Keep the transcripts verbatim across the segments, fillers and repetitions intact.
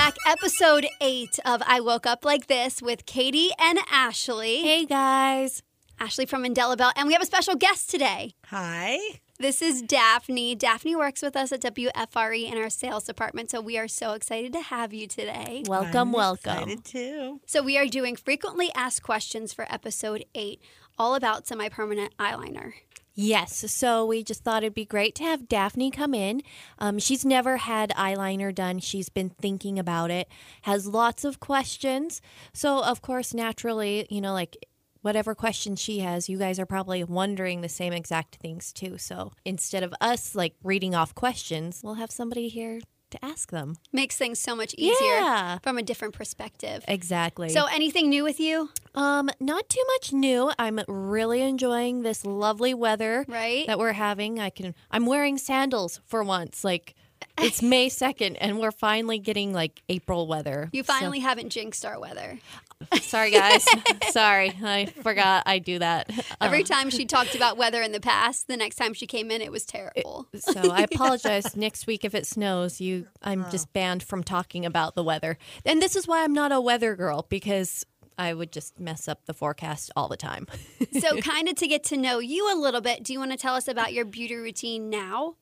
back. Episode eight of I Woke Up Like This with Katie and Ashley. Hey, guys. Ashley from Indelible. And we have a special guest today. Hi. This is Daphne. Daphne works with us at W F R E in our sales department, so we are so excited to have you today. Welcome, I'm welcome. Excited too. So we are doing frequently asked questions for episode eight, all about semi-permanent eyeliner. Yes, so we just thought it'd be great to have Daphne come in. Um, she's never had eyeliner done. She's been thinking about it, has lots of questions. So, of course, naturally, you know, like whatever questions she has, you guys are probably wondering the same exact things too. So instead of us like reading off questions, we'll have somebody here to ask them. Makes things so much easier Yeah. from a different perspective. Exactly. So anything new with you? Um, not too much new. I'm really enjoying this lovely weather Right. that we're having. I can I'm wearing sandals for once. Like it's May second and we're finally getting like April weather. You So- finally haven't jinxed our weather. sorry guys. Sorry. I forgot I do that. Every Um, time she talked about weather in the past, the next time she came in, it was terrible. So I apologize. Next week if it snows, you I'm just banned from talking about the weather. And this is why I'm not a weather girl, because I would just mess up the forecast all the time. So kind of to get to know you a little bit, do you want to tell us about your beauty routine now?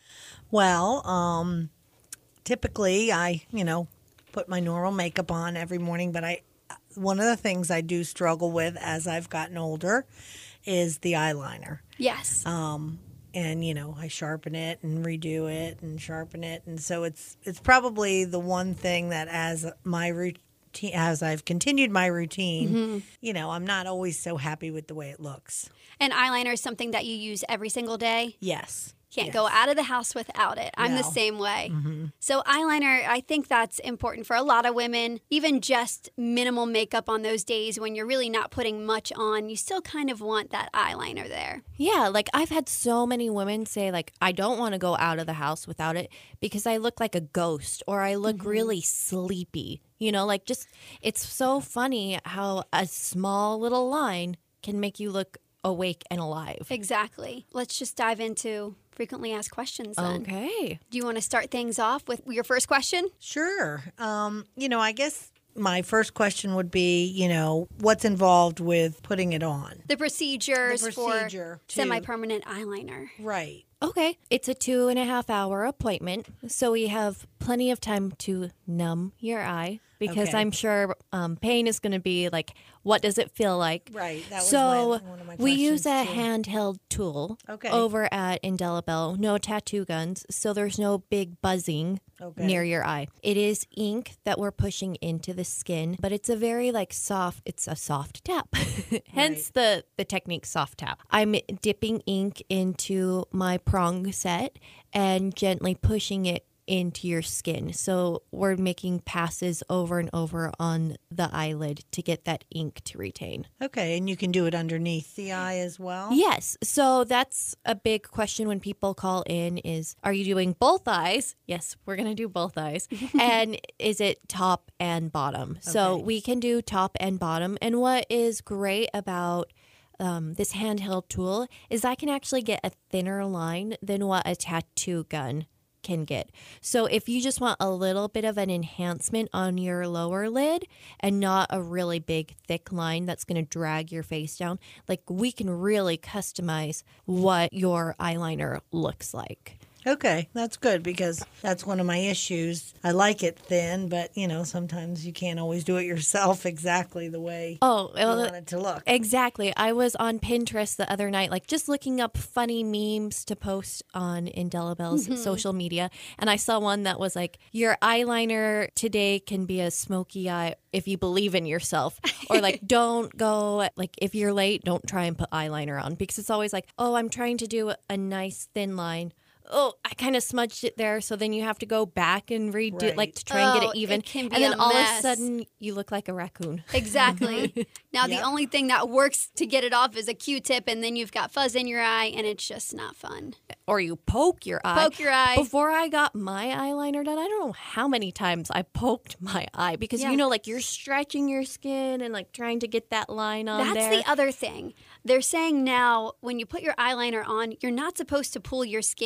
Well, um, typically I, you know, put my normal makeup on every morning, but I, one of the things I do struggle with as I've gotten older is the eyeliner. Yes. Um, and you know, I sharpen it and redo it and sharpen it, and so it's it's probably the one thing that as my routine, as I've continued my routine, Mm-hmm. you know, I'm not always so happy with the way it looks. And eyeliner is something that you use every single day? Yes. Can't Yes. go out of the house without it. I'm the No. same way. So eyeliner, I think that's important for a lot of women. Even just minimal makeup on those days when you're really not putting much on, you still kind of want that eyeliner there. Yeah, like I've had so many women say like I don't want to go out of the house without it because I look like a ghost or I look really sleepy. You know, like just it's so funny how a small little line can make you look awake and alive. Exactly. Let's just dive into frequently asked questions then. Okay. Do you want to start things off with your first question? Sure. Um, you know, I guess my first question would be, you know, what's involved with putting it on? The procedures The for procedure to- semi-permanent eyeliner. Right. Okay. It's a two and a half hour appointment. So we have plenty of time to numb your eye because Okay. I'm sure um, pain is going to be like, what does it feel like? Right. That was so my, one of my we use a questions, too. handheld tool Okay. over at Indelible. No tattoo guns, so there's no big buzzing Okay. near your eye. It is ink that we're pushing into the skin, but it's a very like soft. It's a soft tap, hence the the technique soft tap. I'm dipping ink into my prong set and gently pushing it into your skin. So we're making passes over and over on the eyelid to get that ink to retain. Okay. And you can do it underneath the eye as well? Yes. So that's a big question when people call in is, are you doing both eyes? Yes, we're going to do both eyes. And is it top and bottom? So Okay. we can do top and bottom. And what is great about um, this handheld tool is I can actually get a thinner line than what a tattoo gun can get. So if you just want a little bit of an enhancement on your lower lid and not a really big thick line that's going to drag your face down, like we can really customize what your eyeliner looks like. Okay. That's good because that's one of my issues. I like it thin, but, you know, sometimes you can't always do it yourself exactly the way Oh, you well, want it to look. exactly. I was on Pinterest the other night, like just looking up funny memes to post on Indelible's social media. And I saw one that was like, your eyeliner today can be a smoky eye if you believe in yourself. Or like, don't go, like, if you're late, don't try and put eyeliner on because it's always like, oh, I'm trying to do a nice thin line. Oh, I kind of smudged it there. So then you have to go back and redo it, Right. like to try and get Oh, it even. it can be and then a all mess. of a sudden, you look like a raccoon. Exactly. Now, the Yep. only thing that works to get it off is a Q-tip, and then you've got fuzz in your eye, and it's just not fun. Or you poke your eye. Poke your eye. Before I got my eyeliner done, I don't know how many times I poked my eye because, Yeah. you know, like you're stretching your skin and like trying to get that line on That's there. the other thing. They're saying now when you put your eyeliner on, you're not supposed to pull your skin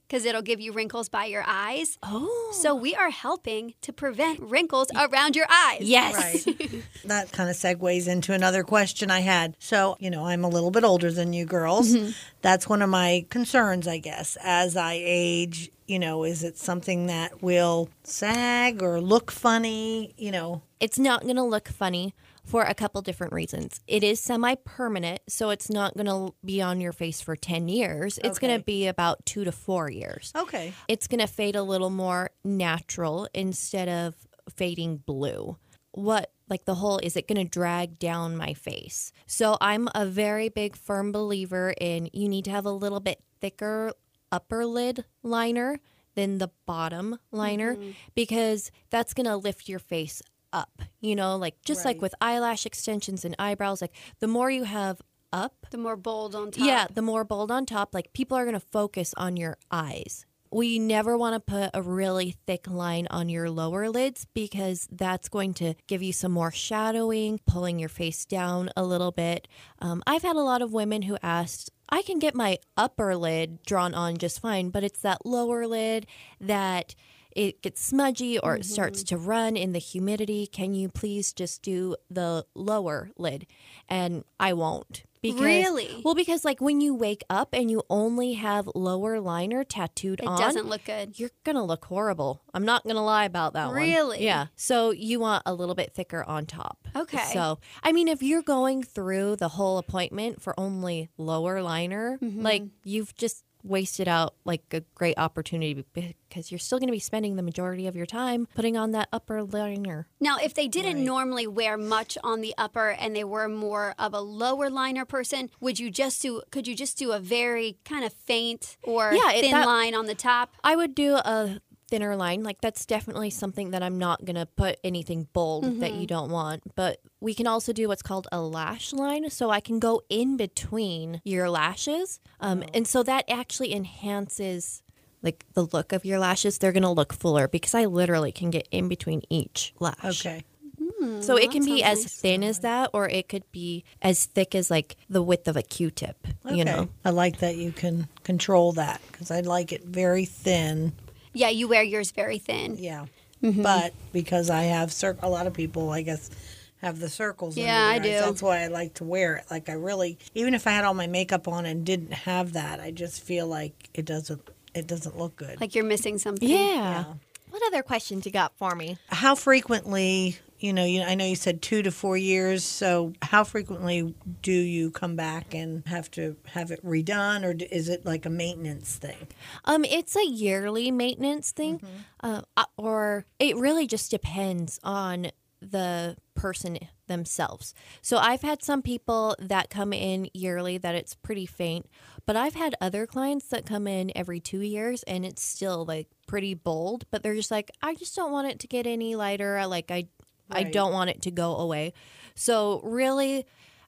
because it'll give you wrinkles by your eyes. Oh. So we are helping to prevent wrinkles around your eyes. Yes. Right. That kind of segues into another question I had. So, you know, I'm a little bit older than you girls. Mm-hmm. That's one of my concerns, I guess, as I age. You know, is it something that will sag or look funny? You know, it's not going to look funny for a couple different reasons. It is semi-permanent, so it's not going to be on your face for ten years. It's Okay. going to be about two to four years. okay. It's going to fade a little more natural instead of fading blue. What, like the whole, is it going to drag down my face? So I'm a very big firm believer in you need to have a little bit thicker upper lid liner than the bottom liner mm-hmm. because that's going to lift your face up, you know, like just Right. like with eyelash extensions and eyebrows, like the more you have up, The more bold on top. yeah, the more bold on top, like people are going to focus on your eyes. We never want to put a really thick line on your lower lids because that's going to give you some more shadowing, pulling your face down a little bit. Um, I've had a lot of women who asked, I can get my upper lid drawn on just fine, but it's that lower lid that it gets smudgy or mm-hmm. it starts to run in the humidity. Can you please just do the lower lid? And I won't. Because, really? Well, because like when you wake up and you only have lower liner tattooed it on. It doesn't look good. You're going to look horrible. I'm not going to lie about that really? one. Really? Yeah. So you want a little bit thicker on top. Okay. So, I mean, if you're going through the whole appointment for only lower liner, mm-hmm. like you've just wasted out like a great opportunity because you're still going to be spending the majority of your time putting on that upper liner. Now, if they didn't Right. normally wear much on the upper and they were more of a lower liner person, would you just do, could you just do a very kind of faint or Yeah, it- thin that- line on the top? I would do a thinner line. Like that's definitely something that I'm not going to put anything bold mm-hmm. that you don't want. But we can also do what's called a lash line. So I can go in between your lashes. Um, oh. And so that actually enhances like the look of your lashes. They're going to look fuller because I literally can get in between each lash. Okay. Mm, so it can be as nice. thin as that, or it could be as thick as like the width of a Q-tip, Okay. you know? I like that you can control that because I like it very thin. Yeah, you wear yours very thin. Yeah. Mm-hmm. But because I have cir- a lot of people, I guess, have the circles. Yeah, under I their eyes. do. That's why I like to wear it. Like I really, even if I had all my makeup on and didn't have that, I just feel like it doesn't. It doesn't look good. Like you're missing something. Yeah. Yeah. What other questions you got for me? How frequently, you know, you, I know you said two to four years. So how frequently do you come back and have to have it redone, or do, is it like a maintenance thing? Um, it's a yearly maintenance thing, mm-hmm. uh, or it really just depends on the person themselves. So I've had some people that come in yearly that it's pretty faint, but I've had other clients that come in every two years and it's still like pretty bold, but they're just like, I just don't want it to get any lighter. I like, I, right. I don't want it to go away. So really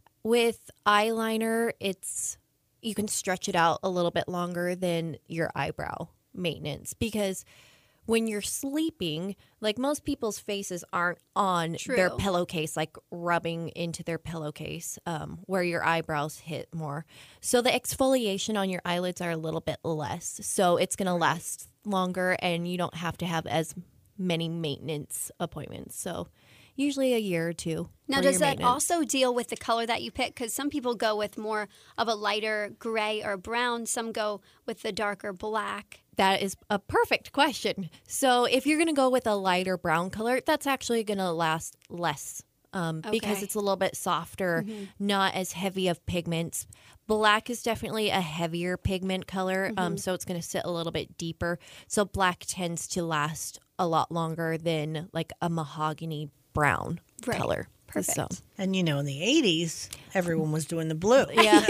with eyeliner, it's, you can stretch it out a little bit longer than your eyebrow maintenance because when you're sleeping, like most people's faces aren't on True. their pillowcase, like rubbing into their pillowcase, um, where your eyebrows hit more. So the exfoliation on your eyelids are a little bit less. So it's going to last longer and you don't have to have as many maintenance appointments. So usually a year or two. Now, does that also deal with the color that you pick? Because some people go with more of a lighter gray or brown. Some go with the darker black. That is a perfect question. So if you're going to go with a lighter brown color, that's actually going to last less um, Okay. because it's a little bit softer, Mm-hmm. not as heavy of pigments. Black is definitely a heavier pigment color, Mm-hmm. um, so it's going to sit a little bit deeper. So black tends to last a lot longer than like a mahogany brown Right. color. Perfect. So, And you know, in the eighties, everyone was doing the blue. yeah,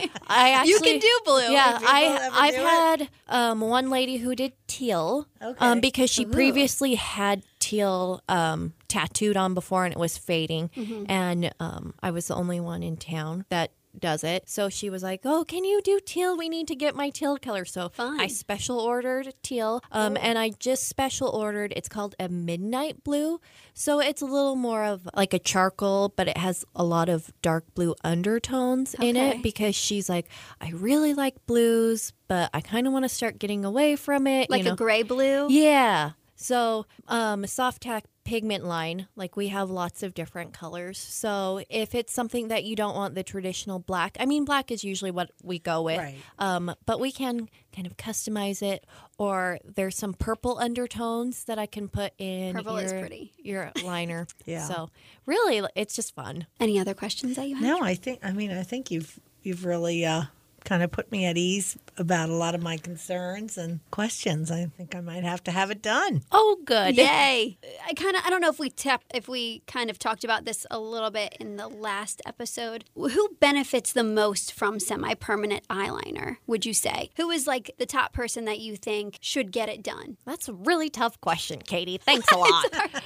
I actually You can do blue. Yeah, People I ever I've do it? had um, one lady who did teal, Okay. um, because she Ooh. previously had teal um, tattooed on before and it was fading, Mm-hmm. and um, I was the only one in town that does it. So she was like, oh, can you do teal? We need to get my teal color. So Fun. I special ordered teal. Um, and I just special ordered, it's called a midnight blue. So it's a little more of like a charcoal, but it has a lot of dark blue undertones in Okay. it because she's like, I really like blues, but I kind of want to start getting away from it. Like you know? a gray blue? Yeah. So, um, soft tack pigment line, like we have lots of different colors. So, if it's something that you don't want the traditional black, I mean, black is usually what we go with, Right. um, but we can kind of customize it. Or there's some purple undertones that I can put in Purple your, is pretty. your liner. Yeah. So, really, it's just fun. Any other questions that you have? No, I think. I mean, I think you've you've really uh, kind of put me at ease about a lot of my concerns and questions. I think I might have to have it done. Oh, good. Yay! I kind of I don't know if we tap if we kind of talked about this a little bit in the last episode. Who benefits the most from semi-permanent eyeliner? Would you say who is like the top person that you think should get it done? That's a really tough question, Katie. Thanks a lot.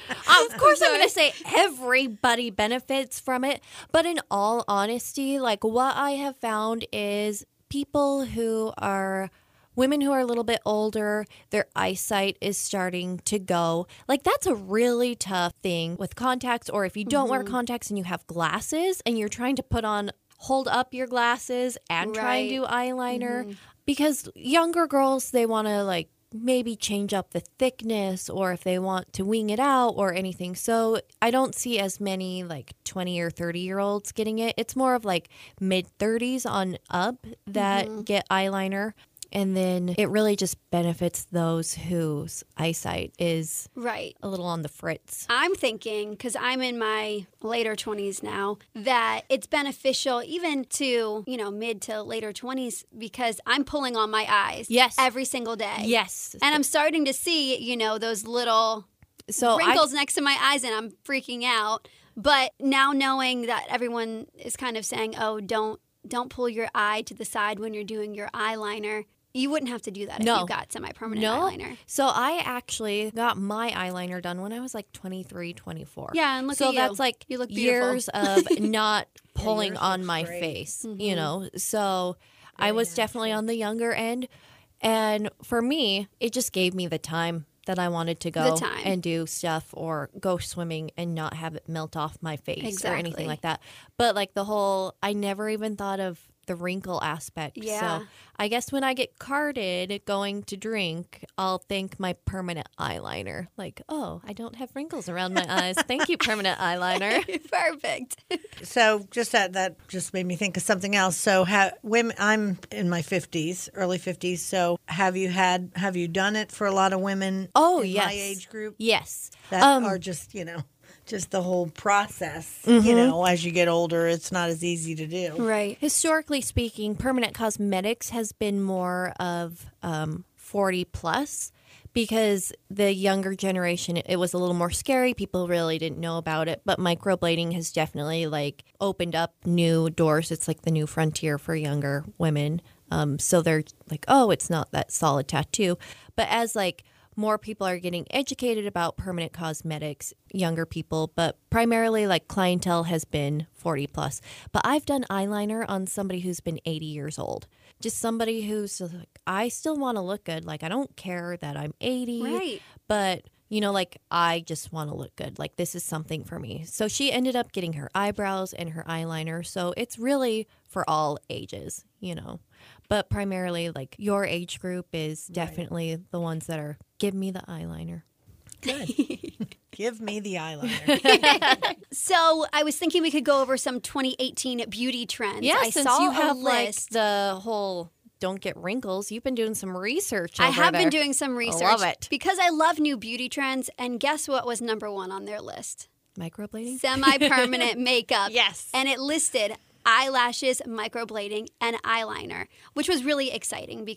Of course, I'm going to say everybody benefits from it. But in all honesty, like what I have found is people who are women who are a little bit older, their eyesight is starting to go. Like that's a really tough thing with contacts, or if you don't wear contacts and you have glasses and you're trying to put on, hold up your glasses and try and Right. do eyeliner. Because younger girls, they want to like maybe change up the thickness or if they want to wing it out or anything. So I don't see as many like twenty or thirty year olds getting it. It's more of like mid thirties on up that get eyeliner. And then it really just benefits those whose eyesight is Right. a little on the fritz. I'm thinking, because I'm in my later twenties now, that it's beneficial even to, you know, mid to later twenties because I'm pulling on my eyes Yes. every single day. Yes. And I'm starting to see, you know, those little So I, wrinkles next to my eyes and I'm freaking out. But now knowing that everyone is kind of saying, oh, don't don't pull your eye to the side when you're doing your eyeliner. You wouldn't have to do that No. if you got semi-permanent no. eyeliner. So I actually got my eyeliner done when I was like twenty-three, twenty-four. Yeah, and look so at you. that's like You look beautiful. years of not pulling yours on looks my great. face, Mm-hmm. you know. So I Very was definitely on the younger end. And for me, it just gave me the time that I wanted to go time. and do stuff or go swimming and not have it melt off my face or Exactly. anything like that. But like the whole, I never even thought of the wrinkle aspect. Yeah. So I guess when I get carded going to drink, I'll thank my permanent eyeliner. Like, oh, I don't have wrinkles around my eyes. Thank you, permanent eyeliner. Perfect. So just that that just made me think of something else. So ha, women, I'm in my fifties, early fifties. So have you had have you done it for a lot of women? Oh, in yes. my age group Yes. that Um, are just you know just the whole process. Mm-hmm. You know, as you get older, it's not as easy to do. Right. Historically speaking, permanent cosmetics has been more of um, forty plus because the younger generation, it was a little more scary. People really didn't know about it. But microblading has definitely like opened up new doors. It's like the new frontier for younger women. Um, so they're like, oh, it's not that solid tattoo. But as like more people are getting educated about permanent cosmetics, younger people, but primarily like clientele has been forty plus. But I've done eyeliner on somebody who's been eighty years old. Just somebody who's like, I still want to look good. Like, I don't care that I'm eighty, Right. but you know, like I just want to look good. Like this is something for me. So she ended up getting her eyebrows and her eyeliner. So it's really for all ages, you know. But primarily, like your age group is definitely the ones that are give me the eyeliner. Good. Give me the eyeliner. So I was thinking we could go over some twenty eighteen beauty trends. Yeah, I since saw you a have like list. the whole don't get wrinkles, you've been doing some research. I over have been there. doing some research love it. because I love new beauty trends. And guess what was number one on their list? Microblading. Semi-permanent makeup. Yes. And it listed eyelashes, microblading, and eyeliner, which was really exciting because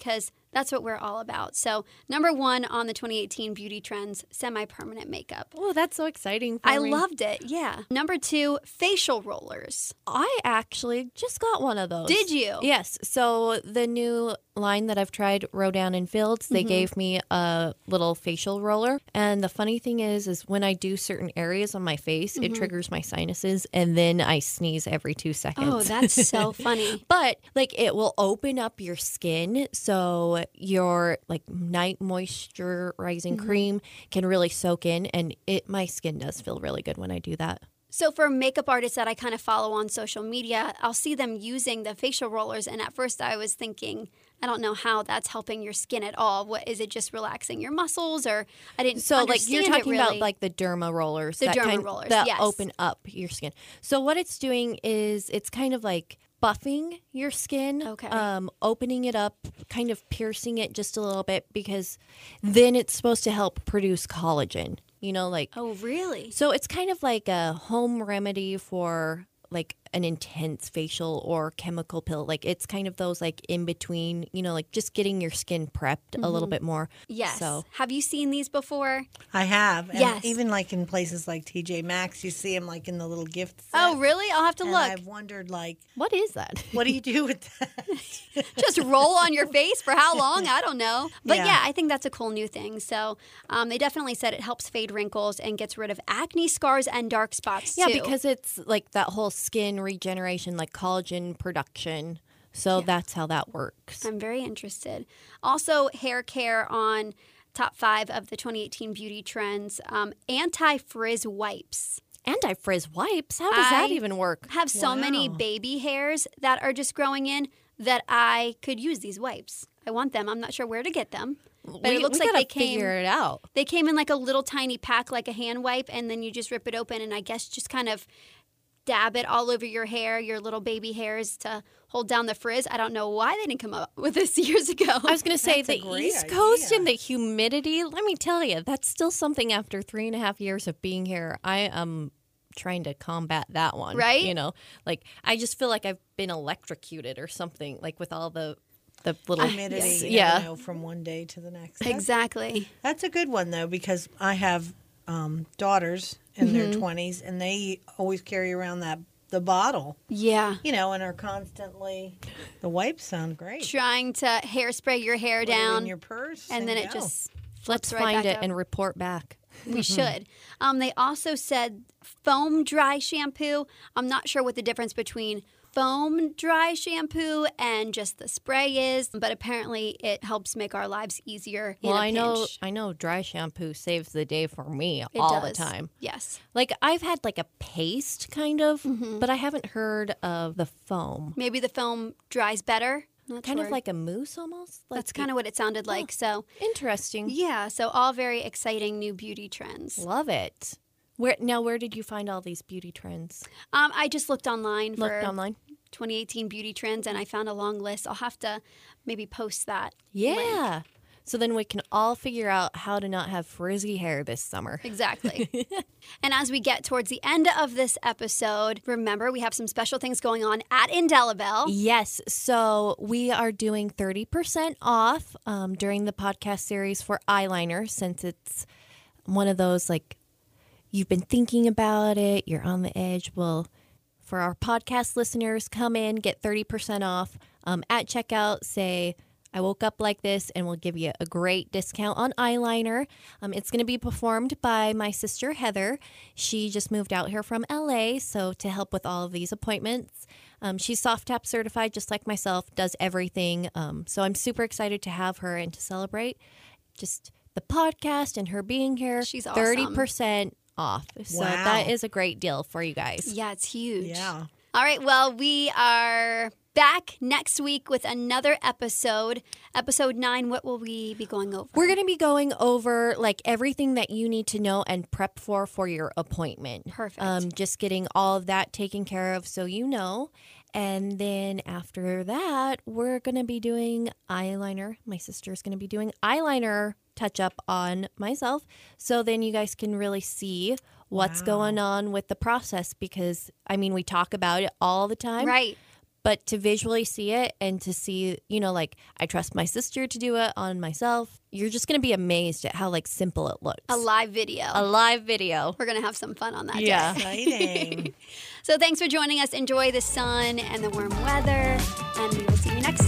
That's what we're all about. So, number one on the twenty eighteen beauty trends, semi-permanent makeup. Oh, that's so exciting for I me. loved it. Yeah. Number two, facial rollers. I actually just got one of those. Did you? Yes. So the new line that I've tried, Rodan and Fields, they Mm-hmm. gave me a little facial roller. And the funny thing is, is when I do certain areas on my face, Mm-hmm. it triggers my sinuses, and then I sneeze every two seconds. Oh, that's so funny. But like it will open up your skin so your like night moisturizing Mm-hmm. cream can really soak in, and it my skin does feel really good when I do that. So for makeup artists that I kind of follow on social media, I'll see them using the facial rollers, and at first I was thinking, I don't know how that's helping your skin at all. What is it, just relaxing your muscles, or I didn't So like understand you're it talking really. about like the derma rollers, The that derma kind, rollers, that yes. open up your skin. So what it's doing is it's kind of like buffing your skin, Okay. um, opening it up, kind of piercing it just a little bit, because then it's supposed to help produce collagen. You know, like Oh, really? so it's kind of like a home remedy for like an intense facial or chemical pill. Like it's kind of those like in between, you know, like just getting your skin prepped a little bit more. Yes. So Have you seen these before? I have. And Yes. even like in places like T J Maxx, you see them like in the little gift set. Oh, really? I'll have to And look. I've wondered, like, what is that? what do you do with that? Just roll on your face for how long? I don't know. But yeah, Yeah. I think that's a cool new thing. So um, they definitely said it helps fade wrinkles and gets rid of acne, scars, and dark spots Yeah, too. because it's like that whole skin regeneration, like collagen production. So that's how that works. I'm very interested. Also, hair care on top five of the twenty eighteen beauty trends. Um, anti-frizz wipes. Anti-frizz wipes? How does that I even work? Have so many Wow. baby hairs that are just growing in that I could use these wipes. I want them. I'm not sure where to get them. But we, it looks we like gotta they came figure it out. They came in like a little tiny pack, like a hand wipe, and then you just rip it open and I guess just kind of dab it all over your hair, your little baby hairs to hold down the frizz. I don't know why they didn't come up with this years ago. I was going to say That's a the great East Coast idea. and the humidity. Let me tell you, that's still something after three and a half years of being here. I am trying to combat that one. Right? You know, like I just feel like I've been electrocuted or something, like with all the the little Humidity, you Yeah. never know from one day to the next. That's- Exactly. That's a good one, though, because I have um, daughters in their Mm-hmm. twenties, and they always carry around that the bottle, Yeah. you know, and are constantly. The wipes sound great. Trying to hairspray your hair Put it down in your purse, and then it go. just Let's flips right find back it up. and report back. We should. Um, they also said foam dry shampoo. I'm not sure what the difference between foam dry shampoo and just the spray is, but apparently it helps make our lives easier. in Well, a I know pinch. I know dry shampoo saves the day for me It all the does. time. Yes. Like I've had like a paste kind of, Mm-hmm. but I haven't heard of the foam. Maybe the foam dries better. Not Kind sure. of like a mousse almost. Like That's kind of what it sounded like. So, interesting. yeah, so all very exciting new beauty trends. Love it. Where now? Where did you find all these beauty trends? Um, I just looked online for Looked online. twenty eighteen beauty trends and I found a long list. I'll have to maybe post that. Yeah. link. So then we can all figure out how to not have frizzy hair this summer. Exactly. And as we get towards the end of this episode, remember we have some special things going on at Indelibel. Yes. So we are doing thirty percent off um, during the podcast series for eyeliner, since it's one of those like you've been thinking about it, you're on the edge. Well, for our podcast listeners, come in, get thirty percent off um, at checkout. Say, I woke up like this, and we'll give you a great discount on eyeliner. Um, it's going to be performed by my sister, Heather. She just moved out here from L A, so to help with all of these appointments. Um, she's soft tap certified, just like myself, does everything. Um, so I'm super excited to have her and to celebrate just the podcast and her being here. She's awesome. thirty percent off. So Wow. that is a great deal for you guys. Yeah, it's huge. Yeah. All right, well, we are back next week with another episode. Episode nine, what will we be going over? We're going to be going over like everything that you need to know and prep for for your appointment. Perfect. Um, just getting all of that taken care of so you know. And then after that, we're going to be doing eyeliner. My sister's going to be doing eyeliner touch up on myself. So then you guys can really see what's Wow. going on with the process, because, I mean, we talk about it all the time. Right. But to visually see it and to see, you know, like I trust my sister to do it on myself, you're just going to be amazed at how like simple it looks. A live video. A live video. We're going to have some fun on that Yeah. day. Exciting. So thanks for joining us. Enjoy the sun and the warm weather, and we will see you next time.